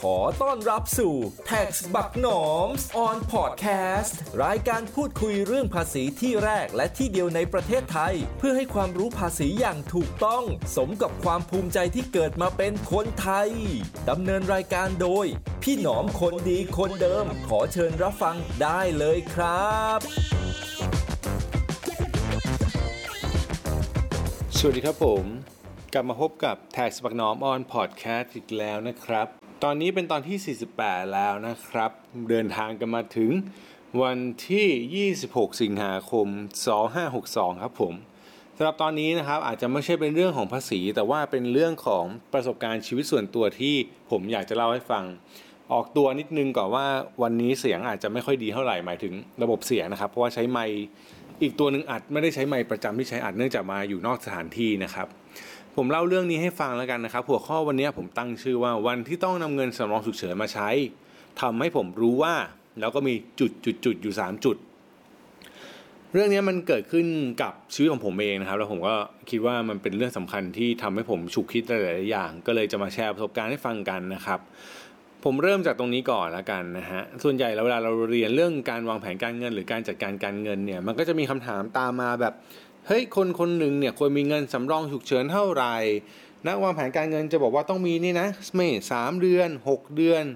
ขอต้อนรับสู่ Tax บักหนอม on Podcast รายการพูดคุยเรื่องภาษีที่แรกและที่เดียวในประเทศไทยเพื่อให้ความรู้ภาษีอย่างถูกต้องสมกับความภูมิใจที่เกิดมาเป็นคนไทยดำเนินรายการโดยพี่หนอมคนดีคนเดิมขอเชิญรับฟังได้เลยครับสวัสดีครับผมกลับมาพบกับ Tax บักหนอม on Podcast อีกแล้วนะครับตอนนี้เป็นตอนที่48แล้วนะครับเดินทางกันมาถึงวันที่26สิงหาคม2562ครับผมสำหรับตอนนี้นะครับอาจจะไม่ใช่เป็นเรื่องของภาษีแต่ว่าเป็นเรื่องของประสบการณ์ชีวิตส่วนตัวที่ผมอยากจะเล่าให้ฟังออกตัวนิดนึงก่อนว่าวันนี้เสียงอาจจะไม่ค่อยดีเท่าไหร่หมายถึงระบบเสียงนะครับเพราะว่าใช้ไมค์อีกตัวนึงอัดไม่ได้ใช้ไมค์ประจำที่ใช้อัดเนื่องจากมาอยู่นอกสถานที่นะครับผมเล่าเรื่องนี้ให้ฟังแล้วกันนะครับหัวข้อวันนี้ผมตั้งชื่อว่าวันที่ต้องนำเงินสำรองฉุกเฉินมาใช้ทำให้ผมรู้ว่าแล้วก็มีจุดอยู่3จุดเรื่องนี้มันเกิดขึ้นกับชีวิตของผมเองนะครับแล้วผมก็คิดว่ามันเป็นเรื่องสำคัญที่ทำให้ผมฉุกคิดหลายๆอย่างก็เลยจะมาแชร์ประสบการณ์ให้ฟังกันนะครับผมเริ่มจากตรงนี้ก่อนแล้วกันนะฮะส่วนใหญ่แล้วเวลาเราเรียนเรื่องการวางแผนการเงินหรือการจัดการการเงินเนี่ยมันก็จะมีคำถามตามมาแบบเฮ้ยคนหนึ่งเนี่ยควรมีเงินสำรองฉุกเฉินเท่าไหร่นักวางแผนการเงินจะบอกว่าต้องมีนี่นะ3 เดือน6 เดือน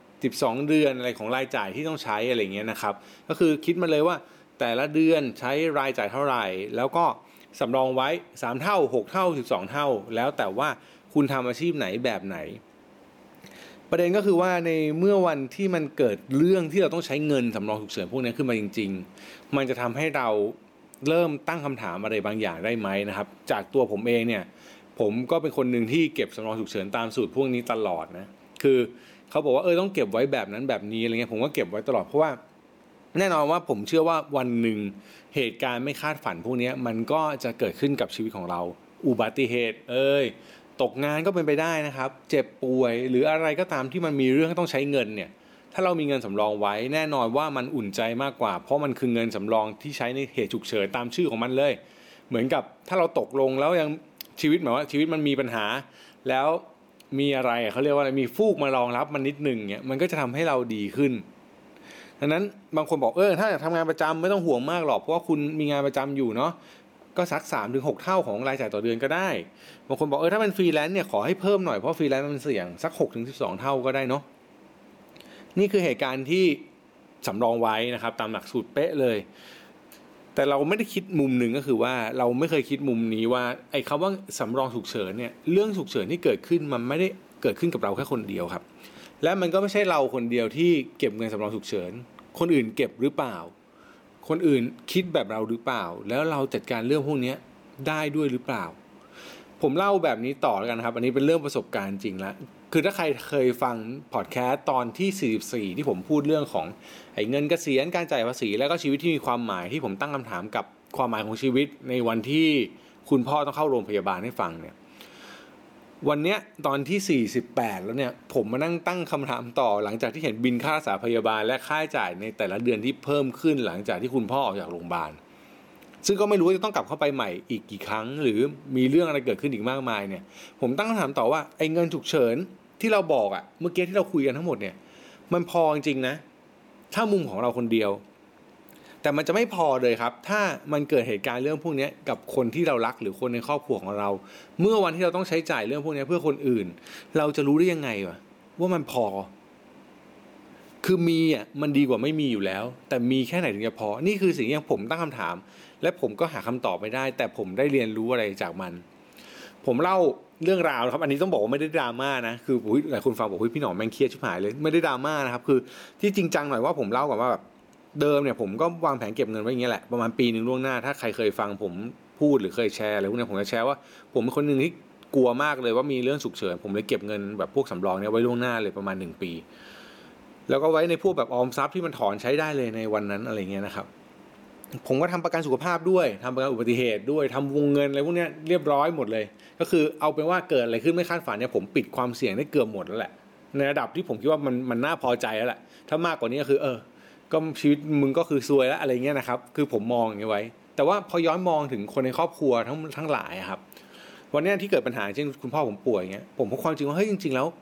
12 เดือนอะไรของรายจ่ายที่ต้องใช้อะไรเงี้ยนะครับก็คือคิดมาเลยว่าแต่ละเดือนใช้รายจ่ายเท่าไหร่แล้วก็สำรองไว้3เท่า6เท่า12เท่าแล้วแต่ว่าคุณทำอาชีพไหนแบบไหนประเด็นก็คือว่าในเมื่อวันที่มันเกิดเรื่องที่เราต้องใช้เงินสำรองฉุกเฉินพวกนี้ขึ้นมาจริงๆมันจะทำให้เราเริ่มตั้งคำถามอะไรบางอย่างได้ไหมนะครับจากตัวผมเองเนี่ยผมก็เป็นคนหนึ่งที่เก็บสำรองฉุกเฉินตามสูตรพวกนี้ตลอดนะคือเขาบอกว่าต้องเก็บไว้แบบนั้นแบบนี้อะไรเงี้ยผมก็เก็บไว้ตลอดเพราะว่าแน่นอนว่าผมเชื่อว่าวันหนึ่งเหตุการณ์ไม่คาดฝันพวกนี้มันก็จะเกิดขึ้นกับชีวิตของเราอุบัติเหตุตกงานก็เป็นไปได้นะครับเจ็บป่วยหรืออะไรก็ตามที่มันมีเรื่องต้องใช้เงินเนี่ยถ้าเรามีเงินสำรองไว้แน่นอนว่ามันอุ่นใจมากกว่าเพราะมันคือเงินสำรองที่ใช้ในเหตุฉุกเฉินตามชื่อของมันเลยเหมือนกับถ้าเราตกลงแล้วยังชีวิตหมายว่าชีวิตมันมีปัญหาแล้วมีอะไรเขาเรียกว่าอะไรมีฟูกมารองรับมันนิดนึงเนี่ยมันก็จะทำให้เราดีขึ้นดังนั้นบางคนบอกถ้าอยากทำงานประจำไม่ต้องห่วงมากหรอกเพราะว่าคุณมีงานประจำอยู่เนาะก็สัก 3-6 เท่าของรายจ่ายต่อเดือนก็ได้บางคนบอกถ้าเป็นฟรีแลนซ์เนี่ยขอให้เพิ่มหน่อยเพราะฟรีแลนซ์มันเสี่ยงสัก 6-12 เท่าก็ได้เนาะนี่คือเหตุการณ์ที่สำรองไว้นะครับตามหลักสูตรเป๊ะเลยแต่เราไม่ได้คิดมุมหนึ่งก็คือว่าเราไม่เคยคิดมุมนี้ว่าไอ้คำว่าสำรองฉุกเฉินเนี่ยเรื่องฉุกเฉินที่เกิดขึ้นมันไม่ได้เกิดขึ้นกับเราแค่คนเดียวครับและมันก็ไม่ใช่เราคนเดียวที่เก็บเงินสำรองฉุกเฉินคนอื่นเก็บหรือเปล่าคนอื่นคิดแบบเราหรือเปล่าแล้วเราจัดการเรื่องพวกนี้ได้ด้วยหรือเปล่าผมเล่าแบบนี้ต่อแล้วกันครับอันนี้เป็นเรื่องประสบการณ์จริงแล้วคือถ้าใครเคยฟังพอดแคสต์ตอนที่44ที่ผมพูดเรื่องของเงินเกษียณการจ่ายภาษีแล้วก็ชีวิตที่มีความหมายที่ผมตั้งคำถามกับความหมายของชีวิตในวันที่คุณพ่อต้องเข้าโรงพยาบาลให้ฟังเนี่ยวันเนี้ยตอนที่48แล้วเนี่ยผมมานั่งตั้งคำถามต่อหลังจากที่เห็นบิลค่ารักษาพยาบาลและค่าใช้จ่ายในแต่ละเดือนที่เพิ่มขึ้นหลังจากที่คุณพ่อออกจากโรงพยาบาลซึ่งก็ไม่รู้ว่าจะต้องกลับเข้าไปใหม่อีกกี่ครั้งหรือมีเรื่องอะไรเกิดขึ้นอีกมากมายเนี่ยผมตั้งคำถามต่อว่าเงินฉุกเฉินที่เราบอกเมื่อกี้ที่เราคุยกันทั้งหมดเนี่ยมันพอจริงๆนะถ้ามุมของเราคนเดียวแต่มันจะไม่พอเลยครับถ้ามันเกิดเหตุการณ์เรื่องพวกนี้กับคนที่เรารักหรือคนในครอบครัวของเราเมื่อวันที่เราต้องใช้จ่ายเรื่องพวกนี้เพื่อคนอื่นเราจะรู้ได้ยังไงว่ามันพอคือมีมันดีกว่าไม่มีอยู่แล้วแต่มีแค่ไหนถึงจะพอนี่คือสิ่งที่ผมตั้งคำถามและผมก็หาคำตอบไม่ได้แต่ผมได้เรียนรู้อะไรจากมันผมเล่าเรื่องราวนะครับอันนี้ต้องบอกว่าไม่ได้ดราม่านะคือหลายคนฟังบอกพี่หนอมแม่งเครียดชิบหายเลยไม่ได้ดราม่านะครับคือที่จริงจังหน่อยว่าผมเล่าก่อนว่าแบบเดิมเนี่ยผมก็วางแผนเก็บเงินไว้อย่างเงี้ยแหละประมาณปีนึงล่วงหน้าถ้าใครเคยฟังผมพูดหรือเคยแชร์อะไรพวกนี้ผมจะแชร์ว่าผมเป็นคนนึงที่กลัวมากเลยว่ามีเรื่องฉุกเฉินผมเลยเก็บเงินแบบพวกสำรองเนี่ยไว้ล่วงหน้าเลยประมาณ1 ปีแล้วก็ไว้ในพวกแบบออมทรัพย์ที่มันถอนใช้ได้เลยในวันนั้นอะไรเงี้ยนะครับผมก็ทำประกันสุขภาพด้วยทำประกันอุบัติเหตุด้วยทำวงเงินอะไรพวกนี้เรียบร้อยหมดเลยก็คือเอาเป็นว่าเกิดอะไรขึ้นไม่คาดฝันเนี่ยผมปิดความเสี่ยงได้เกือบหมดแล้วแหละในระดับที่ผมคิดว่ามันน่าพอใจแล้วแหละถ้ามากกว่านี้ก็คือก็ชีวิตมึงก็คือซวยแล้วอะไรเงี้ยนะครับคือผมมองอย่างนี้ไว้แต่ว่าพอย้อนมองถึงคนในครอบครัวทั้งหลายครับวันนี้ที่เกิดปัญหาเช่นคุณพ่อผมป่วยอย่างเงี้ยผมพบความจริงว่าเฮ้ยจริงๆแล้ว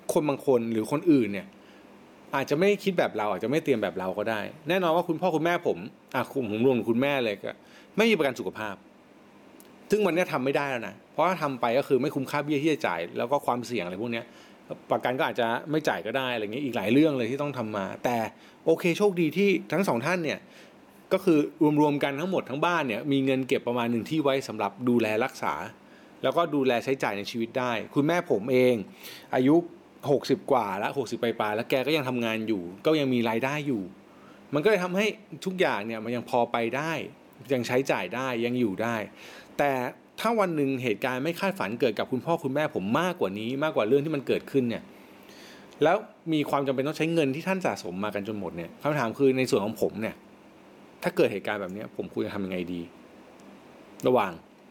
คนบางคนหรือคนอื่นเนี่ยอาจจะไม่คิดแบบเราอาจจะไม่เตรียมแบบเราก็ได้แน่นอนว่าคุณพ่อคุณแม่ผมรวมถึงคุณแม่เลยก็ไม่มีประกันสุขภาพซึ่งวันนี้ทำไม่ได้แล้วนะเพราะถ้าทำไปก็คือไม่คุ้มค่าเบี้ยที่จะจ่ายแล้วก็ความเสี่ยงอะไรพวกนี้ประกันก็อาจจะไม่จ่ายก็ได้อะไรเงี้ยอีกหลายเรื่องเลยที่ต้องทำมาแต่โอเคโชคดีที่ทั้งสองท่านเนี่ยก็คือรวมๆกันทั้งหมดทั้งบ้านเนี่ยมีเงินเก็บประมาณหนึ่งที่ไว้สำหรับดูแลรักษาแล้วก็ดูแลใช้จ่ายในชีวิตได้คุณแม่ผมเองอายุ60กว่าแล้ว60ปลายๆแล้วแกก็ยังทำงานอยู่ก็ยังมีรายได้อยู่มันก็เลยทำให้ทุกอย่างเนี่ยมันยังพอไปได้ยังใช้จ่ายได้ยังอยู่ได้แต่ถ้าวันหนึ่งเหตุการณ์ไม่คาดฝันเกิดกับคุณพ่อคุณแม่ผมมากกว่านี้มากกว่าเรื่องที่มันเกิดขึ้นเนี่ยแล้วมีความจำเป็นต้องใช้เงินที่ท่านสะสมมากันจนหมดเนี่ยคำถามคือในส่วนของผมเนี่ยถ้าเกิดเหตุการณ์แบบนี้ผมควรจะทำยังไงดีระหว่าง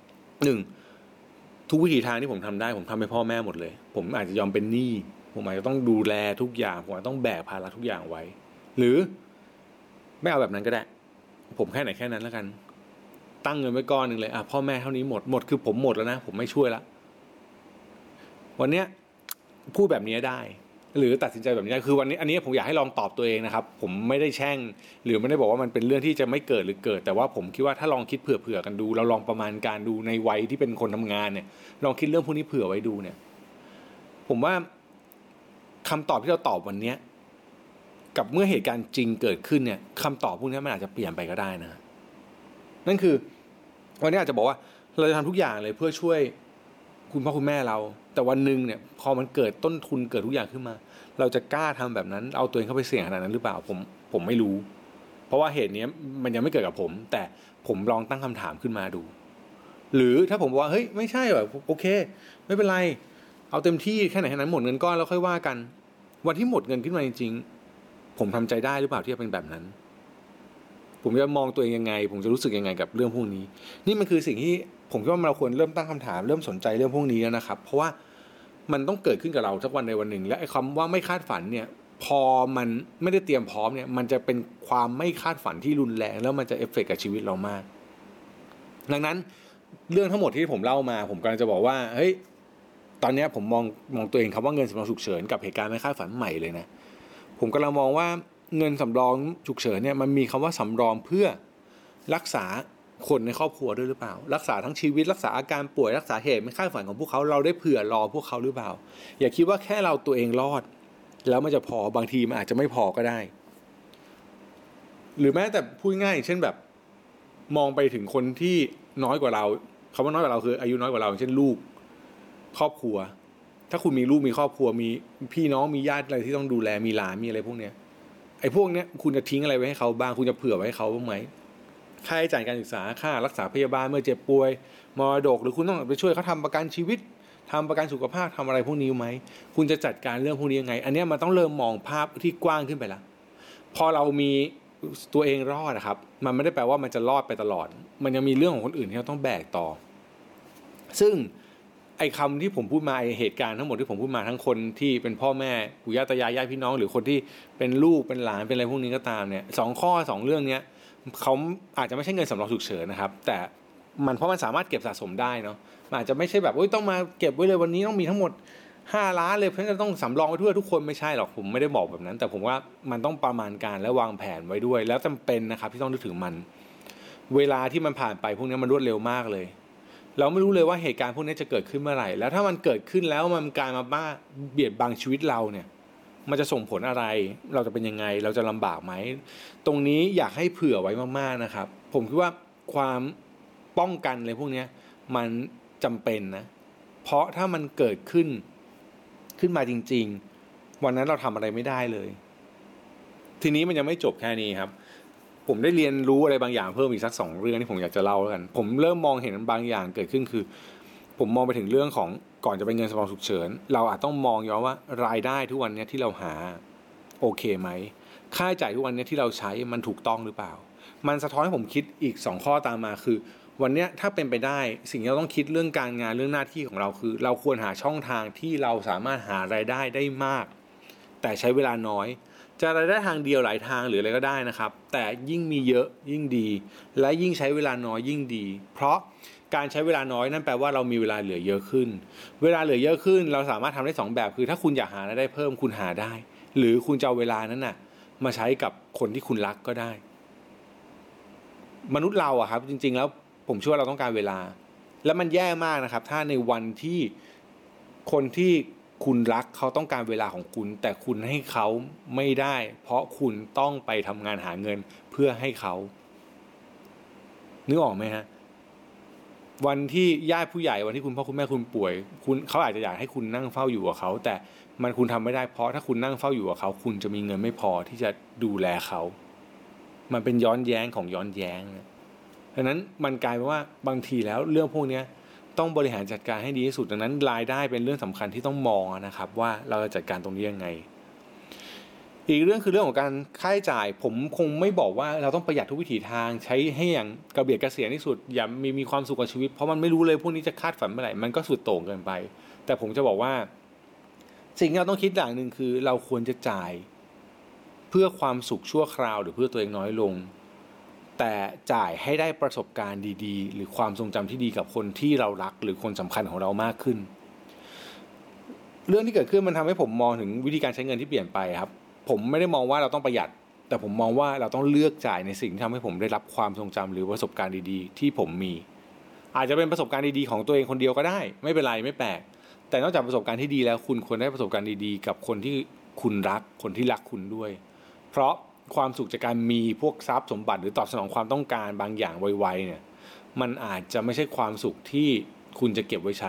1ทุกวิถีทางที่ผมทำได้ผมทำให้พ่อแม่หมดเลยผมอาจจะยอมเป็นหนี้ผมอาจจะต้องดูแลทุกอย่างผมอาจจะต้องแบกภาระทุกอย่างไว้หรือไม่เอาแบบนั้นก็ได้ผมแค่ไหนแค่นั้นแล้วกันตั้งเงินไว้ก้อนนึงเลยพ่อแม่เท่านี้หมดคือผมหมดแล้วนะผมไม่ช่วยละวันเนี้ยพูดแบบนี้ได้หรือตัดสินใจแบบนี้ได้คือวันนี้อันนี้ผมอยากให้ลองตอบตัวเองนะครับผมไม่ได้แช่งหรือไม่ได้บอกว่ามันเป็นเรื่องที่จะไม่เกิดหรือเกิดแต่ว่าผมคิดว่าถ้าลองคิดเผื่อๆกันดูเราลองประมาณการดูในวัยที่เป็นคนทำงานเนี่ยลองคิดเรื่องพวกนี้เผื่อไว้ดูเนี่ยผมว่าคำตอบที่เราตอบวันนี้กับเมื่อเหตุการณ์จริงเกิดขึ้นเนี่ยคำตอบพวกนี้มันอาจจะเปลี่ยนไปก็ได้นะนั่นคือวันนี้อาจจะบอกว่าเราจะทำทุกอย่างเลยเพื่อช่วยคุณพ่อคุณแม่เราแต่วันนึงเนี่ยพอมันเกิดต้นทุนเกิดทุกอย่างขึ้นมาเราจะกล้าทำแบบนั้นเอาตัวเองเข้าไปเสี่ยงขนาดนั้นหรือเปล่าผมไม่รู้เพราะว่าเหตุนี้มันยังไม่เกิดกับผมแต่ผมลองตั้งคำถามขึ้นมาดูหรือถ้าผมบอกว่าเฮ้ยไม่ใช่แบบโอเคไม่เป็นไรเอาเต็มที่แค่ไหนแค่นั้นหมดเงินก้อนแล้วค่อยว่ากันวันที่หมดเงินขึ้นมาจริงๆผมทำใจได้หรือเปล่าที่จะเป็นแบบนั้นผมจะมองตัวเองยังไงผมจะรู้สึกยังไงกับเรื่องพวกนี้นี่มันคือสิ่งที่ผมคิดว่าเราควรเริ่มตั้งคำถามเริ่มสนใจเรื่องพวกนี้แล้วนะครับเพราะว่ามันต้องเกิดขึ้นกับเราสักวันในวันหนึ่งและไอ้คำว่าไม่คาดฝันเนี่ยพอมันไม่ได้เตรียมพร้อมเนี่ยมันจะเป็นความไม่คาดฝันที่รุนแรงแล้วมันจะเอฟเฟกต์กับชีวิตเรามากดังนั้นเรื่องทั้งหมดที่ผมเล่ามาผมกำลังจะบอกว่าเฮ้ยตอนนี้ผมมองตัวเองครับว่าเงินสำรองฉุกเฉินกับเหตุการณ์ไม่คาดฝันใหม่เลยนะผมกำลังมองว่าเงินสำรองฉุกเฉินเนี่ยมันมีคำว่าสำรองเพื่อรักษาคนในครอบครัวด้วยหรือเปล่ารักษาทั้งชีวิตรักษาอาการป่วยรักษาเหตุไม่คาดฝันของพวกเขาเราได้เผื่อรอพวกเขาหรือเปล่าอย่าคิดว่าแค่เราตัวเองรอดแล้วมันจะพอบางทีมันอาจจะไม่พอก็ได้หรือแม้แต่พูดง่ายเช่นแบบมองไปถึงคนที่น้อยกว่าเราคำว่าน้อยกว่าเราคืออายุน้อยกว่าเราเช่นลูกครอบครัวถ้าคุณมีลูกมีครอบครัวมีพี่น้องมีญาติอะไรที่ต้องดูแลมีหลานมีอะไรพวกเนี้ยไอ้พวกเนี้ยคุณจะทิ้งอะไรไว้ให้เขาบ้างคุณจะเผื่อไว้ให้เขาบ้างไหมค่าใช้จ่ายการศึกษาค่ารักษาพยาบาลเมื่อเจ็บป่วยมรดกหรือคุณต้องไปช่วยเขาทำประกันชีวิตทำประกันสุขภาพทำอะไรพวกนี้ไหมคุณจะจัดการเรื่องพวกนี้ยังไงอันนี้มันต้องเริ่มมองภาพที่กว้างขึ้นไปแล้วพอเรามีตัวเองรอดนะครับมันไม่ได้แปลว่ามันจะรอดไปตลอดมันยังมีเรื่องของคนอื่นที่เราต้องแบกต่อซึ่งไอ้คำที่ผมพูดมาไอ้เหตุการณ์ทั้งหมดที่ผมพูดมาทั้งคนที่เป็นพ่อแม่ปู่ย่าตายายญาติพี่น้องหรือคนที่เป็นลูกเป็นหลานเป็นอะไรพวกนี้ก็ตามเนี่ย2 เรื่องเนี้ยเขาอาจจะไม่ใช่เงินสำรองฉุกเฉินนะครับแต่เพราะมันสามารถเก็บสะสมได้เนาะมันอาจจะไม่ใช่แบบต้องมาเก็บไว้เลยวันนี้ต้องมีทั้งหมด5 ล้านเลยเพราะฉะนั้นต้องสำรองไว้ทั่วทุกคนไม่ใช่หรอกผมไม่ได้บอกแบบนั้นแต่ผมว่ามันต้องประมาณการและวางแผนไว้ด้วยแล้วจำเป็นนะครับที่ต้องนึกถึงมันเวลาที่มันผ่านไปพวกนี้มันรวดเร็วมากเลยเราไม่รู้เลยว่าเหตุการณ์พวกนี้จะเกิดขึ้นเมื่อไหร่แล้วถ้ามันเกิดขึ้นแล้วมันกลายมาเบียดบังชีวิตเราเนี่ยมันจะส่งผลอะไรเราจะเป็นยังไงเราจะลำบากไหมตรงนี้อยากให้เผื่อไว้มากๆนะครับผมคิดว่าความป้องกันอะไรพวกนี้มันจำเป็นนะเพราะถ้ามันเกิดขึ้นมาจริงๆวันนั้นเราทำอะไรไม่ได้เลยทีนี้มันยังไม่จบแค่นี้ครับผมได้เรียนรู้อะไรบางอย่างเพิ่มอีกสัก2 เรื่องที่ผมอยากจะเล่าแล้วกันผมเริ่มมองเห็นบางอย่างเกิดขึ้นคือผมมองไปถึงเรื่องของก่อนจะเป็นเงินสำรองฉุกเฉินเราอาจต้องมองย้อนว่ารายได้ทุกวันนี้ที่เราหาโอเคไหมค่าใช้จ่ายทุกวันนี้ที่เราใช้มันถูกต้องหรือเปล่ามันสะท้อนให้ผมคิดอีก2 ข้อตามมาคือวันนี้ถ้าเป็นไปได้สิ่งที่เราต้องคิดเรื่องการงานเรื่องหน้าที่ของเราคือเราควรหาช่องทางที่เราสามารถหารายได้ได้มากแต่ใช้เวลาน้อยจะรายได้ทางเดียวหลายทางหรืออะไรก็ได้นะครับแต่ยิ่งมีเยอะยิ่งดีและยิ่งใช้เวลาน้อยยิ่งดีเพราะการใช้เวลาน้อยนั่นแปลว่าเรามีเวลาเหลือเยอะขึ้นเวลาเหลือเยอะขึ้นเราสามารถทำได้2แบบคือถ้าคุณอยากหารายได้เพิ่มคุณหาได้หรือคุณจะเอาเวลานั้นน่ะมาใช้กับคนที่คุณรักก็ได้มนุษย์เราอะครับจริงๆแล้วผมเชื่อว่าเราต้องการเวลาแล้วมันแย่มากนะครับถ้าในวันที่คนที่คุณรักเขาต้องการเวลาของคุณแต่คุณให้เขาไม่ได้เพราะคุณต้องไปทำงานหาเงินเพื่อให้เขานึกออกไหมฮะวันที่ญาติผู้ใหญ่วันที่คุณพ่อคุณแม่คุณป่วยเขาอาจจะอยากให้คุณนั่งเฝ้าอยู่กับเขาแต่มันคุณทำไม่ได้เพราะถ้าคุณนั่งเฝ้าอยู่กับเขาคุณจะมีเงินไม่พอที่จะดูแลเขามันเป็นย้อนแย้งของย้อนแย้งดังนั้นมันกลายเป็นว่าบางทีแล้วเรื่องพวกนี้ต้องบริหารจัดการให้ดีที่สุดดังนั้นรายได้เป็นเรื่องสำคัญที่ต้องมองนะครับว่าเราจะจัดการตรงนี้ยังไงอีกเรื่องคือเรื่องของการค่าใช้จ่ายผมคงไม่บอกว่าเราต้องประหยัดทุกวิถีทางใช้ให้อย่างกระเบียดกระเสียนที่สุดอย่ามีความสุขกับชีวิตเพราะมันไม่รู้เลยพวกนี้จะคาดฝันเมื่อไหร่มันก็สุดโต่งเกินไปแต่ผมจะบอกว่าสิ่งที่เราต้องคิดอย่างนึงคือเราควรจะจ่ายเพื่อความสุขชั่วคราวหรือเพื่อตัวเองน้อยลงแต่จ่ายให้ได้ประสบการณ์ดีๆหรือความทรงจำที่ดีกับคนที่เรารักหรือคนสำคัญของเรามากขึ้นเรื่องที่เกิดขึ้นมันทำให้ผมมองถึงวิธีการใช้เงินที่เปลี่ยนไปครับผมไม่ได้มองว่าเราต้องประหยัดแต่ผมมองว่าเราต้องเลือกจ่ายในสิ่งที่ทำให้ผมได้รับความทรงจำหรือประสบการณ์ดีๆที่ผมมีอาจจะเป็นประสบการณ์ดีๆของตัวเองคนเดียวก็ได้ไม่เป็นไรไม่แปลกแต่นอกจากประสบการณ์ที่ดีแล้วคุณควรได้ประสบการณ์ดีๆกับคนที่คุณรักคนที่รักคุณด้วยเพราะความสุขจากการมีพวกทรัพย์สมบัติหรือตอบสนองความต้องการบางอย่างไวๆเนี่ยมันอาจจะไม่ใช่ความสุขที่คุณจะเก็บไว้ใช้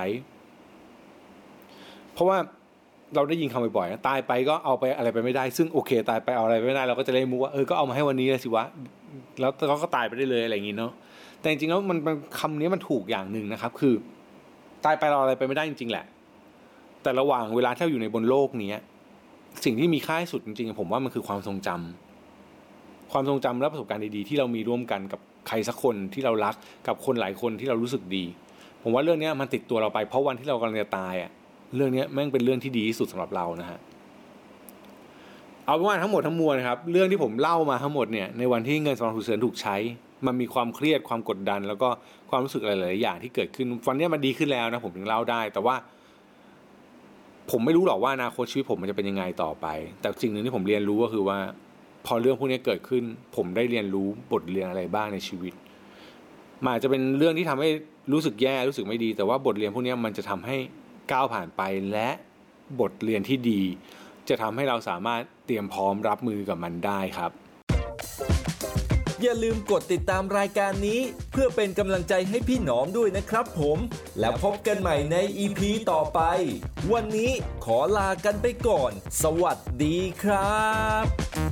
เพราะว่าเราได้ยินคำบ่อยๆตายไปก็เอาไปอะไรไปไม่ได้ซึ่งโอเคตายไปเอาอะไรไปไม่ได้เราก็จะเลยมุกว่าก็เอามาให้วันนี้เลยสิวะแล้วเขาก็ตายไปได้เลยอะไรอย่างงี้เนาะแต่จริงๆแล้วมันคำนี้มันถูกอย่างนึงนะครับคือตายไปเราอะไรไปไม่ได้จริงๆแหละแต่ระหว่างเวลาที่เราอยู่ในบนโลกนี้สิ่งที่มีค่าที่สุดจริงๆผมว่ามันคือความทรงจำและประสบการณ์ดีๆที่เรามีร่วมกันกับใครสักคนที่เรารักกับคนหลายคนที่เรารู้สึกดีผมว่าเรื่องนี้มันติดตัวเราไปเพราะวันที่เรากำลังจะตายเรื่องนี้แม่งเป็นเรื่องที่ดีที่สุดสำหรับเรานะฮะเอาเป็นว่าทั้งหมดทั้งมวลนะครับเรื่องที่ผมเล่ามาทั้งหมดเนี่ยในวันที่เงินสำรองฉุกเฉินถูกใช้มันมีความเครียดความกดดันแล้วก็ความรู้สึกหลายๆอย่างที่เกิดขึ้นวันนี้มันดีขึ้นแล้วนะผมถึงเล่าได้แต่ว่าผมไม่รู้หรอกว่าอนาคตชีวิตผมมันจะเป็นยังไงต่อไปแต่สิ่งหนึ่งที่ผมเรียนรู้ก็คือว่าพอเรื่องพวกนี้เกิดขึ้นผมได้เรียนรู้บทเรียนอะไรบ้างในชีวิตมันอาจจะเป็นเรื่องที่ทำให้รู้สึกแย่รู้สึกไม่ดีแต่ว่าบทเรียนพวกนี้มันจะทำให้ก้าวผ่านไปและบทเรียนที่ดีจะทำให้เราสามารถเตรียมพร้อมรับมือกับมันได้ครับอย่าลืมกดติดตามรายการนี้เพื่อเป็นกำลังใจให้พี่หนอมด้วยนะครับผมแล้วพบกันใหม่ใน EP ต่อไปวันนี้ขอลากันไปก่อนสวัสดีครับ